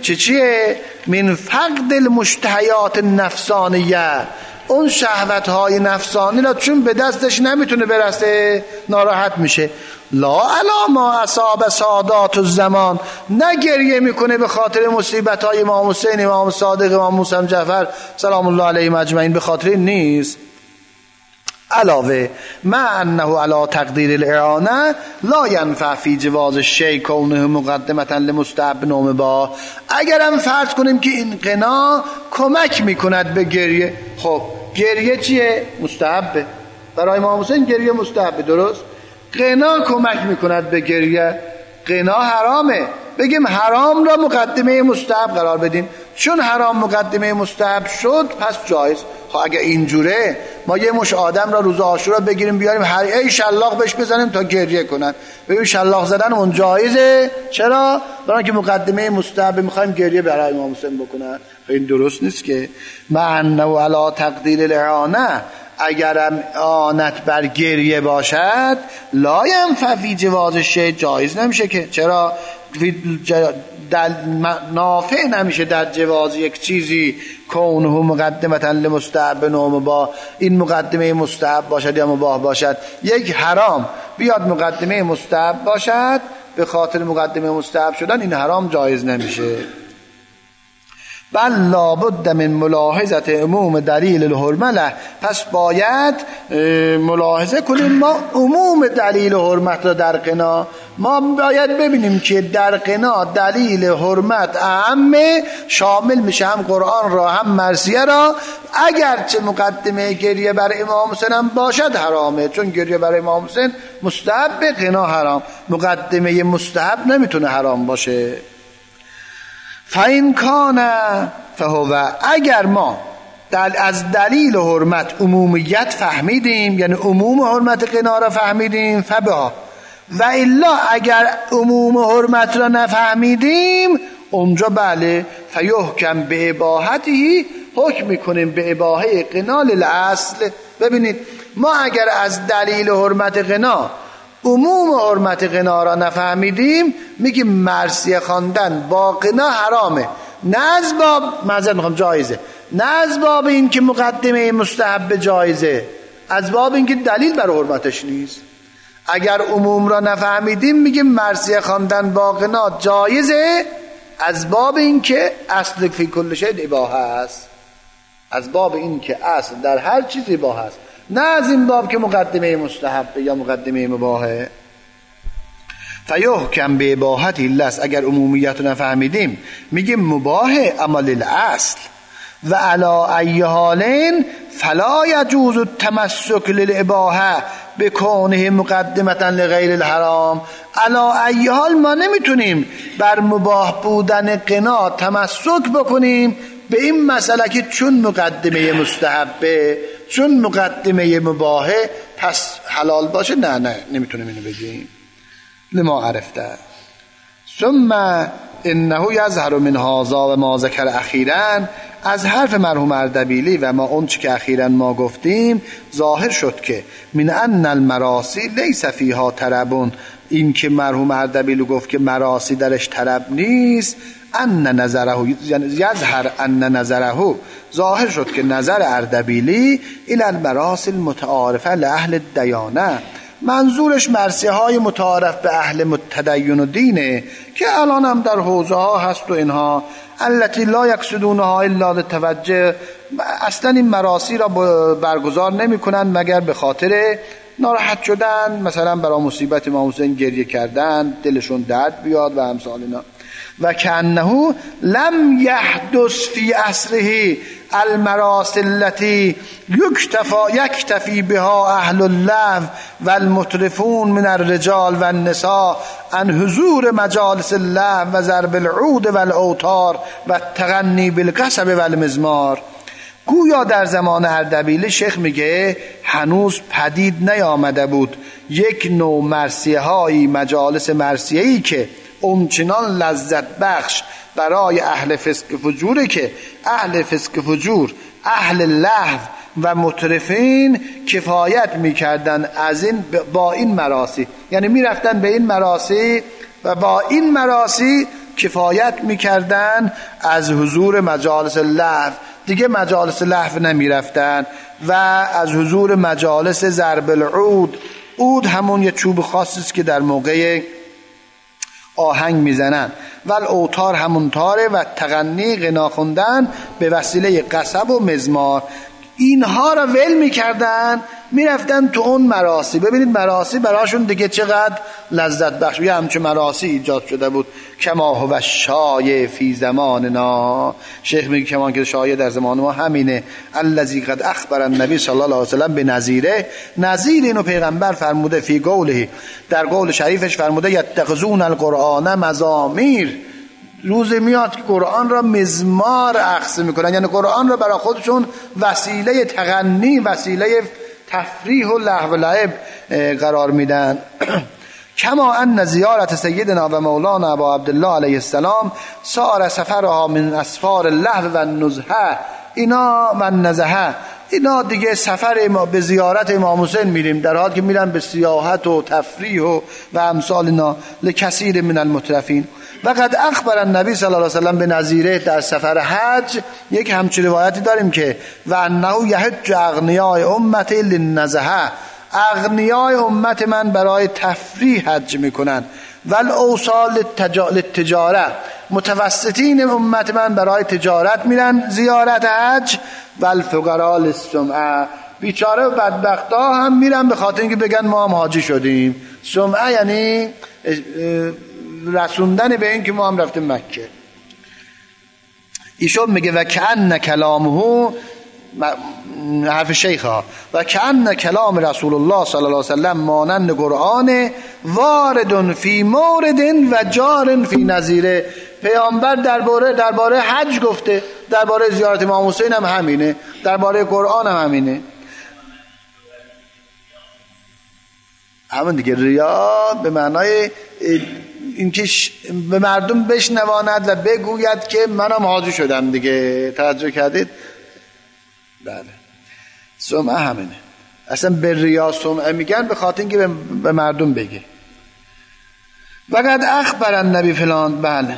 Speaker 1: چیه؟ من فقد المشتهیات النفسانیه، اون شهوتهای نفسانی را چون به دستش نمیتونه برسه ناراحت میشه. لا علی ما اصاب سادات الزمان، نه گریه میکنه به خاطر مصیبتهای امام حسین، امام صادق، امام موسی جعفر سلام الله علیهم اجمعین، به خاطر نیست. علاوه ما انه علی تقدیر الاعانه لا ینفع فی جواز الشیء کونه مقدمتا لمستحب نوم با. اگرم فرض کنیم که این غنا کمک میکند به گریه، خب گریه چیه؟ مستحبه. برای امام حسین گریه مستحبه، درست؟ غنا کمک میکند به گریه، غنا حرامه. بگیم حرام را مقدمه مستحب قرار بدیم، چون حرام مقدمه مستحب شد پس جایز. خب اگه اینجوره ما یه مش آدم را روز عاشورا بگیریم بیاریم هر ای شلاق بهش بزنیم تا گریه کنن، ببین شلاق زدن اون جایزه. چرا؟ برای که مقدمه مستحب میخوایم گریه برای امام حسین بکنن. این درست نیست که. معنی علی تقدیر الاعانه، اگرم آنت بر گریه باشد لا ینفع فی جواز شیء، جایز نمیشه که. چرا؟ نافع نمیشه در جواز یک چیزی کونه مقدمتا لمستحب نوم با، این مقدمه مستحب باشد یا مباح باشد. یک حرام بیاد مقدمه مستحب باشد، به خاطر مقدمه مستحب شدن این حرام جایز نمیشه. بل لابد من ملاحظت عموم دلیل الحرمه له، پس باید ملاحظه کنیم ما عموم دلیل حرمت را در قنا، ما باید ببینیم که در قنا دلیل حرمت اعمه، شامل میشه هم قرآن را هم مرثیه را، اگرچه مقدمه گریه بر امام حسین هم باشد حرامه، چون گریه بر امام حسین مستحب، قنا حرام، مقدمه مستحب نمیتونه حرام باشه. فَإِنْ كَانَ فَهُوَ، اگر ما از دلیل حرمت عمومیت فهمیدیم، یعنی عموم حرمت قنا را فهمیدیم، فبها، و الا اگر عموم حرمت را نفهمیدیم، اونجا بله فیحکم به اباحته، حکم میکنیم به اباحه قنا للاصل. ببینید ما اگر از دلیل حرمت قنا عموم حرمت قنا را نفهمیدیم، میگیم مرثیه خواندن با قنا حرامه، نه از باب معذرت میخوام جایزه، نه از باب این که مقدمه مستحب جایزه، از باب این که دلیل بر حرمتش نیست. اگر عموم را نفهمیدیم میگیم مرثیه خواندن با قنا جایزه، از باب این که اصل فی کل شیء اباحه است، از باب این که اصل در هر چیز اباحه است، نه از این باب که مقدمه مستحب یا مقدمه مباحه. فیحکم به اباحت الاصل، اگر عمومیت رو نفهمیدیم میگیم مباحه اما للاصل. و علی ای حالین فلا یجوز التمسک للاباحه بکونه مقدمتا لغیر الحرام. علی ای حال ما نمیتونیم بر مباح بودن قنا تمسک بکنیم به این مسئله که چون مقدمه مستحبه، چون مقدمه مباحه پس حلال باشه. نه نمیتونیم اینو بگیم. لما عرفته. ثم انه یظهر من هذا و ما ذکر اخیراً، از حرف مرحوم اردبیلی و ما اون چی که اخیراً ما گفتیم ظاهر شد که من ان المراسی لیس فیها طربون، این که مرحوم اردبیلی گفت که مراسی درش طرب نیست، ان نظره یظهر ان نظره، ظاهر شد که نظر اردبیلی الی المراسی المتعارفه لاهل الدیانه، منظورش مرثیه های متعارف به اهل تدین و دینه که الان هم در حوزه ها هست و اینها، التي لا یقصدونها الا للتوجه، اصلا این مراثی را برگزار نمی کنن مگر به خاطر ناراحت شدن، مثلا برای مصیبت امام حسین گریه کردن، دلشون درد بیاد و امثال اینا. و کأنه لم یحدث فی عصره المراسل التي یکتفی بها اهل اللهو والمطرفون من الرجال والنساء عن حضور مجالس اللهو و ضرب العود والاوتار و التغنی بالقصب والمزمار. گویا در زمان اردبیلی شیخ میگه هنوز پدید نیامده بود یک نوع مرثیه هایی، مجالس مرثیه‌ای که اونچنان لذت بخش برای اهل فسق فجوره که اهل فسق فجور، اهل لهو و مطرفین کفایت میکردن از این با این مراسی، یعنی میرفتن به این مراسی و با این مراسی کفایت میکردن از حضور مجالس لهو، دیگه مجالس لهو نمیرفتن، و از حضور مجالس ضرب العود. عود همون یه چوب خاصی است که در موقع آهنگ میزنن، و الاوتار همون تاره، و تغنی غنا خوندن به وسیله قصب و مزمار. اینها را ول میکردن میرفتن تو اون مراسی. ببینید مراسی براشون دیگه چقدر لذت بخش، یه همچه مراسی ایجاد شده بود. کما هو شایع فی زماننا، شیخ میگه کمان که شایع در زمان ما همینه. الذی قد اخبر النبی صلی الله علیه وسلم به نظیره، نظیر اینو پیغمبر فرموده فی قوله، در قول شریفش فرموده یتخذون القرآن مزامیر، روز میاد که قرآن را مزمار اخذ میکنن، یعنی قرآن را برای خودشون وسیله تغنی، وسیله تفریح و لهو و لعب قرار میدن. کما ان زیارت سیدنا و مولانا ابا عبدالله علیه السلام سار سفرها من اسفار اللهو و النزهه، اینا و النزهه، اینا دیگه سفر ما به زیارت امام حسین میریم، در حالی که میرن به سیاحت و تفریح و امثال اینا. لکثیر من المترفین. و قد اخبر النبی صلی الله علیه وسلم به نظیره، در سفر حج یک همچین روایتی داریم که و انه یحج اغنیاء امتی للنزهه، اغنیای امت من برای تفریح حج میکنن. و الاوصال للتجاره، متوسطین امت من برای تجارت میرن زیارت حج، و الفقراء للسمعه، بیچاره و بدبختا هم میرن به خاطر اینکه بگن ما هم حاجی شدیم. سمعه یعنی رسوندن به این که ما هم رفتیم مکه. ایشون میگه و کأن کلامه، حرف شیخ ها، و کأن کلام رسول الله صلی الله علیه وسلم مانند قرآن وارد فی مورد و جار فی نظیره. پیامبر درباره حج گفته، درباره زیارت امام حسین هم همینه، درباره قرآن هم همینه. همون دیگه ریا به معنای اینکه به مردم بشنواند و بگوید که منم حاضر شدم دیگه. توجه کردید؟ بله. سمعه همینه. اصلا به ریا سمعه میگن به خاطر اینکه به مردم بگه. وقد اخبر النبی فلان. بله.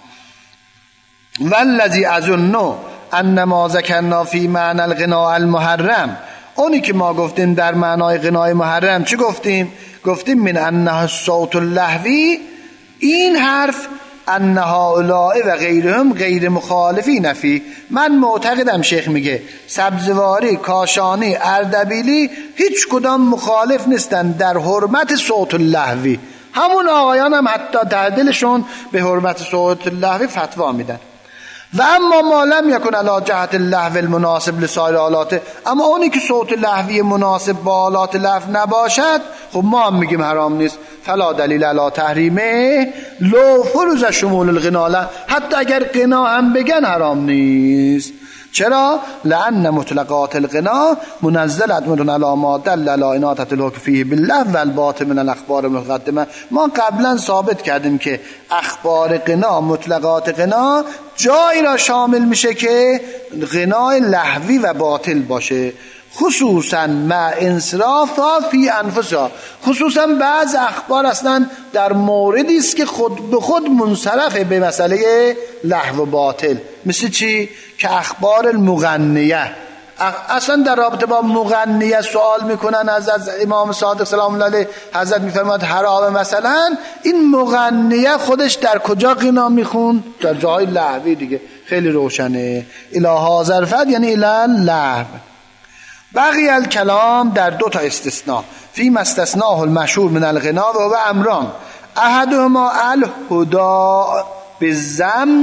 Speaker 1: والذی اظن ان ما ذکرنا فی معنی الغناء المحرم، اونی که ما گفتیم در معنای غنای محرم چی گفتیم؟ گفتیم من انه الصوت اللهوی، این حرف ان هؤلاء و غیرهم غیر مخالفین فی. من معتقدم، شیخ میگه، سبزواری، کاشانی، اردبیلی هیچ کدام مخالف نیستن در حرمت صوت اللهوی. همون آقایان هم حتی در دلشون به حرمت صوت اللهوی فتوا میدن. و اما ما لم یکن علی جهت اللهو المناسب لسایر آلات، اما اونی که صوت لهوی مناسب با آلات لهو نباشد، خب ما هم میگیم حرام نیست. فلا دلیل علی تحریمه لو فروز شمول الغنا، حتی اگر غنا هم بگن حرام نیست. چرا؟ لأن مطلقات الغنا منزلة علی ما دل علی اناطة الحکم فیه بالله و الباطن من الاخبار المقدمه. ما قبلا ثابت کردیم که اخبار غنا، مطلقات غنا جایی را شامل میشه که غنای لهوی و باطل باشه، خصوصا مع انصرافا فی انفسها. خصوصا بعض اخبار اصلا در موردی است که خود به خود منصرفه به مسئله لهو و باطل. مثل چی؟ که اخبار المغنیه. اصلا در رابطه با مغنیه سوال میکنن از امام صادق سلام الله علیه. حضرت میفرماد حرام. مثلا این مغنیه خودش در کجا غنا میخون؟ در جای لهوی دیگه، خیلی روشنه. الی هذا فد یعنی الی لهو. بقی الکلام در دو تا استثناء، فی استثناء المشهور من الغنا و هو امران، احدهما الهدا بالذم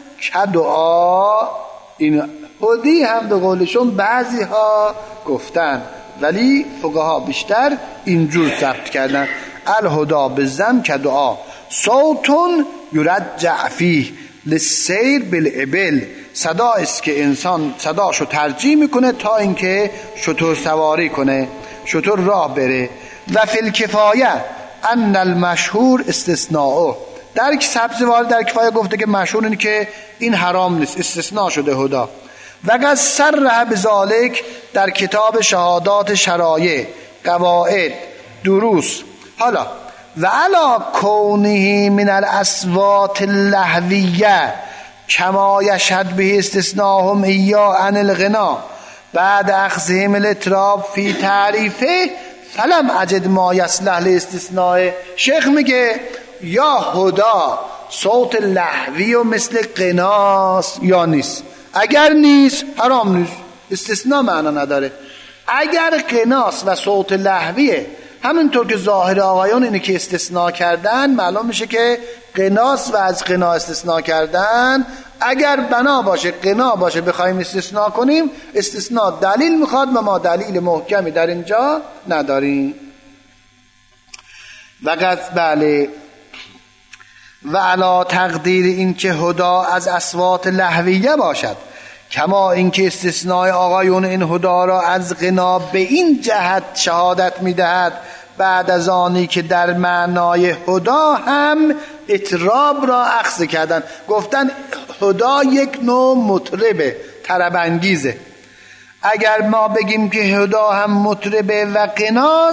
Speaker 1: کدعا. این هدی هم به قولشون بعضی ها گفتن، ولی فقها بیشتر اینجور ثبت کردن، الهدا بالذم کدعا صوتون یرجع فیه للسیر بالابل. صدا است که انسان صداشو ترجیح میکنه تا اینکه شتر سواری کنه، شتر راه بره. و فی الکفایه ان المشهور استثناء، در سبزوار در کفایه گفته که مشهور اینه که این حرام نیست، استثناء شده هدا. و قد صرح بذالک در کتاب شهادات شرایع قواعد دروس. حالا و علا کونه من الاصوات اللهویه کما یشهد به استثناهم ایا عن الغنا بعد اخذهم الاطراب فی تعریفه فلم اجد ما یصلح لاستثناء. شیخ میگه یا هدا صوت لهوی و مثل غناست یا نیست. اگر نیست حرام نیست، استثناء معنا نداره. اگر غناست و صوت لهویه، همینطور که ظاهر آقایان اینه که استثناء کردن، معلوم میشه که غناست و از غنا استثناء کردن. اگر بنا باشه، غنا باشه، بخوایم استثناء کنیم، استثناء دلیل میخواد و ما دلیل محکمی در اینجا نداریم. وقت بله و علا تقدیر این که هدا از اصوات لهویه باشد، کما اینکه استثناء آقایون این هدا را از غنا به این جهت شهادت میدهد بعد از آنی که در معنای هدا هم اطراب را اخذ کردن. گفتن هدا یک نوع مطربه، طرب انگیزه. اگر ما بگیم که هدا هم مطربه و غناست،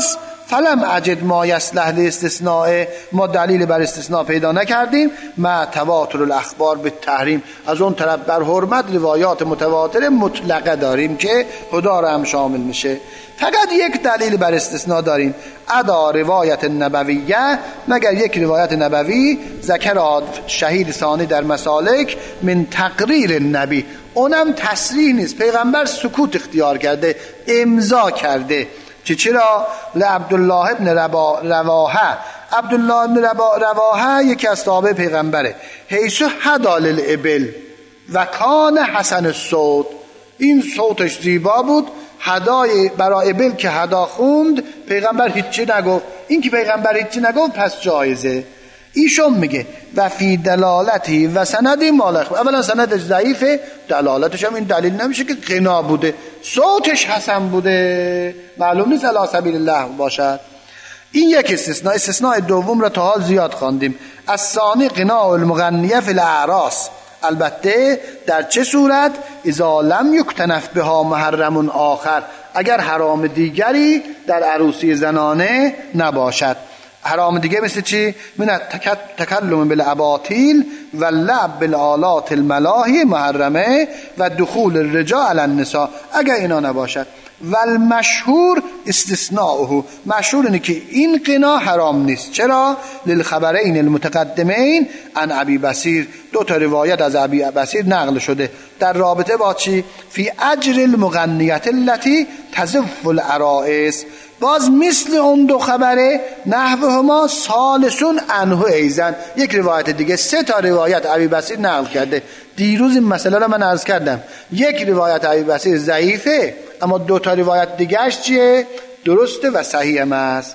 Speaker 1: فلم اجد ما یصلح لاستثناء، ما دلیل بر استثناء پیدا نکردیم. ما تواتر الاخبار به تحریم، از اون طرف بر حرمت روایات متواتر مطلقه داریم که خدا را هم شامل میشه. فقط یک دلیل بر استثناء داریم، ادا روایت نبویه، مگر یک روایت نبوی ذکر شهید ثانی در مسالک من تقریر نبی، اونم تصریح نیست، پیغمبر سکوت اختیار کرده، امضا کرده. چرا؟ لعبدالله ابن رواحه، عبدالله ابن رواحه یکی از تابع پیغمبره، حیث هدا للابل و کان حسن الصوت، این صوتش زیبا بود، هدای برای ابل که هدا خوند پیغمبر هیچی نگفت. این که پیغمبر هیچی نگفت پس جایزه. ایشون میگه و فی دلالتی و سندی مالخ، اولا سندش ضعیفه، دلالتش هم این دلیل نمیشه که غنا بوده، صوتش حسن بوده، معلوم نیست علی سبیل الله باشد. این یک استثناء. استثناء دوم را تا حال زیاد خواندیم، الثانی غناء المغنیه فی الاعراس، البته در چه صورت؟ اذا لم یکتنف بها محرم آخر، اگر حرام دیگری در عروسی زنانه نباشد. حرام دیگه مثل چی؟ من تکلم بالاباطیل و لعب بالآلات الملاهی محرمه و دخول الرجال علی النساء، اگر اینا نباشد. و المشهور استثناؤه، مشهور اینه که این غنا حرام نیست. چرا؟ للخبرین المتقدمین عن ابی بصیر، دو تا روایت از ابی بصیر نقل شده در رابطه با چی؟ فی اجر المغنیت التي تزف العرائس، باز مثل اون دو خبره، نحوهما ثالثون عنه ایزن، یک روایت دیگه، سه تا روایت ابی بصیر نقل کرده. دیروز این مسئله رو من عرض کردم، یک روایت ابی بصیر ضعیفه، اما دو تا روایت دیگهش چیه؟ درسته و صحیح هم است.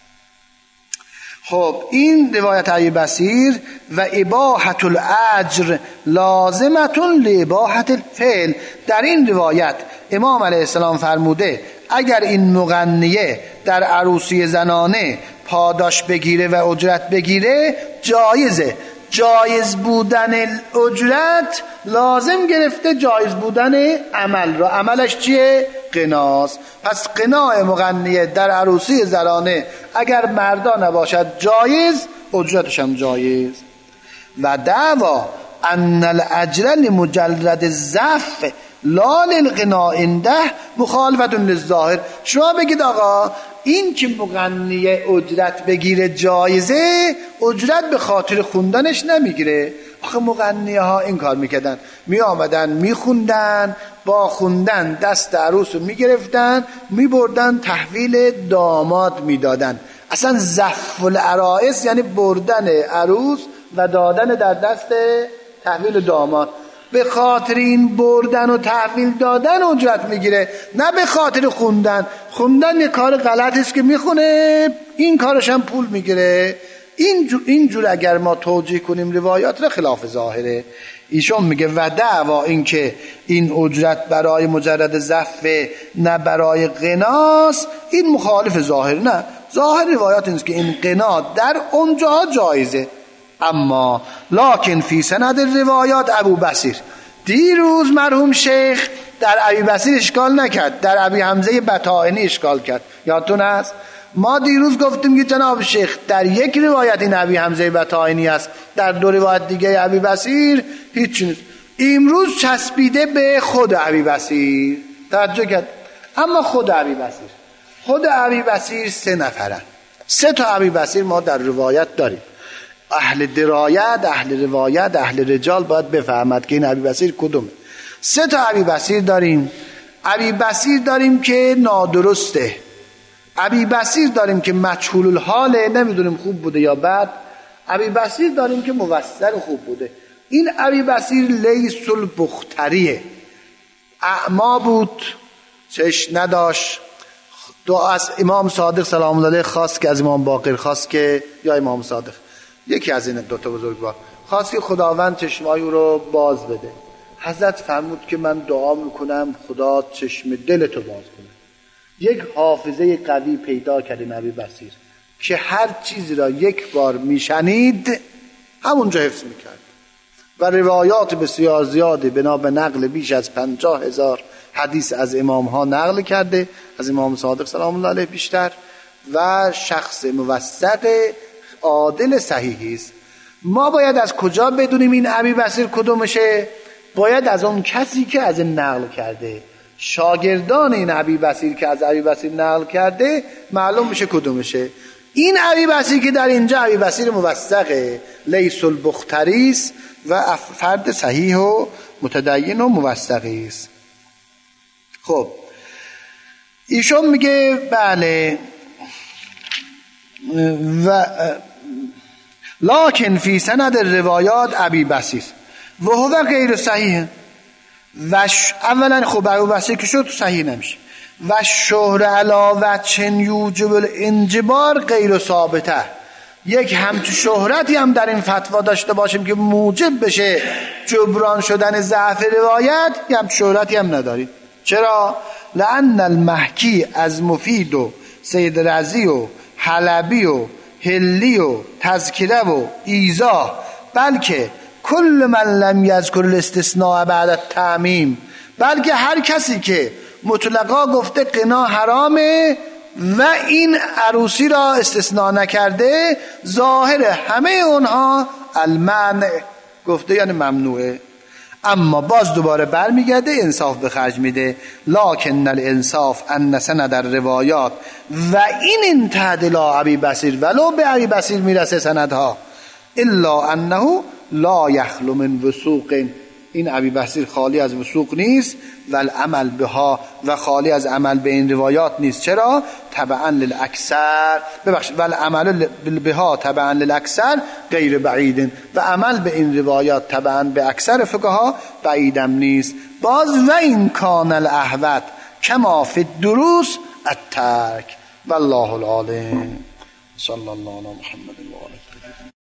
Speaker 1: خب این روایت ابی بصیر و اباحت الاجر لازمتون لاباحت الفعل، در این روایت امام علیه السلام فرموده اگر این مغنیه در عروسی زنانه پاداش بگیره و اجرت بگیره جایزه. جایز بودن اجرت لازم گرفته جایز بودن عمل را، عملش چیه؟ غناست. پس غنای مغنیه در عروسی زنانه اگر مردا نباشد جایز، اجرتش هم جایز. و دعوا ان الاجر لمجرد الزف لا للغنا عنده مخالفت للظاهر، شما بگید آقا این که مغنیه اجرت بگیره جایزه، اجرت به خاطر خوندنش نمیگیره. آخه مغنیه ها این کار میکردن، می آمدن می خوندن، با خوندن دست عروس رو می گرفتن، می بردن تحویل داماد می دادن. اصلا زف العرائس یعنی بردن عروس و دادن در دست تحویل داماد. به خاطر این بردن و تحویل دادن اجرت میگیره، نه به خاطر خوندن. خوندن یه کار غلط است که میخونه، این کارش هم پول میگیره. اینجور اگر ما توجیه کنیم روایات را خلاف ظاهره. ایشون میگه و دعوا این که این اجرت برای مجرد زفه نه برای غناست، این مخالف ظاهر. نه، ظاهر روایات اینست که این غنا در اونجا جایزه. اما لکن فی سند روایات ابو بصیر، دیروز مرحوم شیخ در ابی بصیر اشکال نکرد، در ابی حمزه بطائنی اشکال کرد. یادتون است ما دیروز گفتیم که جناب شیخ در یک روایت این ابی حمزه بطائنی است، در دو روایت دیگه ابی بصیر هیچ نیست. امروز چسبیده به خود ابی بصیر، توجه کرد. اما خود ابی بصیر 3 نفرن، 3 تا ابی بصیر ما در روایت داریم. اهل درایت، اهل روایت، اهل رجال باید بفهمد که این ابی بصیر کدومه. 3 تا ابی بصیر داریم. ابی بصیر داریم که نادرسته، ابی بصیر داریم که مجهول الحاله، نمیدونیم خوب بوده یا بد، ابی بصیر داریم که موثر خوب بوده. این ابی بصیر لیس البختریه، اعما بود، چشم نداشت. دعا از امام صادق سلام الله علیه خواست که از امام باقر خواست که، یا امام صادق، یکی از این 2 تا بزرگوار خواست که خداوند چشمای او رو باز بده. حضرت فرمود که من دعا میکنم خدا چشم دلتو باز کنه. یک حافظه قوی پیدا کرد نبی بصیر که هر چیزی را یک بار میشنید همونجا حفظ میکرد و روایات بسیار زیاده بنا به نقل بیش از 50,000 حدیث از امام ها نقل کرده، از امام صادق سلام الله علیه بیشتر، و شخص موثق عادل صحیحی است. ما باید از کجا بدونیم این ابی بصیر کدومشه؟ باید از اون کسی که از این نقل کرده، شاگردان این ابی بصیر که از ابی بصیر نقل کرده معلوم میشه کدومشه. این ابی بصیر که در اینجا ابی بصیر موثقه، لیث البختری است و فرد صحیح و متدین و موثقی است. خب ایشون میگه بله و لکن فی سند روایات ابی بصیر و هو غیر صحیح و اولا خب ابی بصیر که شد صحیح نمیشه و شهر علاوت چن یوجب الانجبار غیر ثابته. یک همچون شهرتی هم در این فتوا داشته باشیم که موجب بشه جبران شدن ضعف روایت، یه همچون شهرتی هم نداریم. چرا؟ لأن المحکی از مفید و سید رضی و حلبی و هلی و تذکره و ایضاح، بلکه کل من لم یذکر الاستثناء بعد التعمیم، بلکه هر کسی که مطلقا گفته قنا حرامه و این عروسی را استثناء نکرده، ظاهر همه اونها المنع گفته یعنی ممنوعه. اما باز دوباره برمیگرده انصاف به خرج میده. لکن الانصاف ان سند الروایات و این انتهت لا ابی بصیر، ولو به ابی بصیر میرسه سندها، الا انه لا یخلو من وثوق، این ابی بصیر خالی از وثوق نیست، و العمل بها و خالی از عمل به این روایات نیست. چرا؟ تبعا للاکثر، ببخشید، و العمل بها تبعا للاکثر غیر بعید، و عمل به این روایات تبعا به اکثر فقها بعیدم نیست. باز و این کان الاحوط کما فی الدروس الترک والله العالم. صلی الله علی محمد و آله.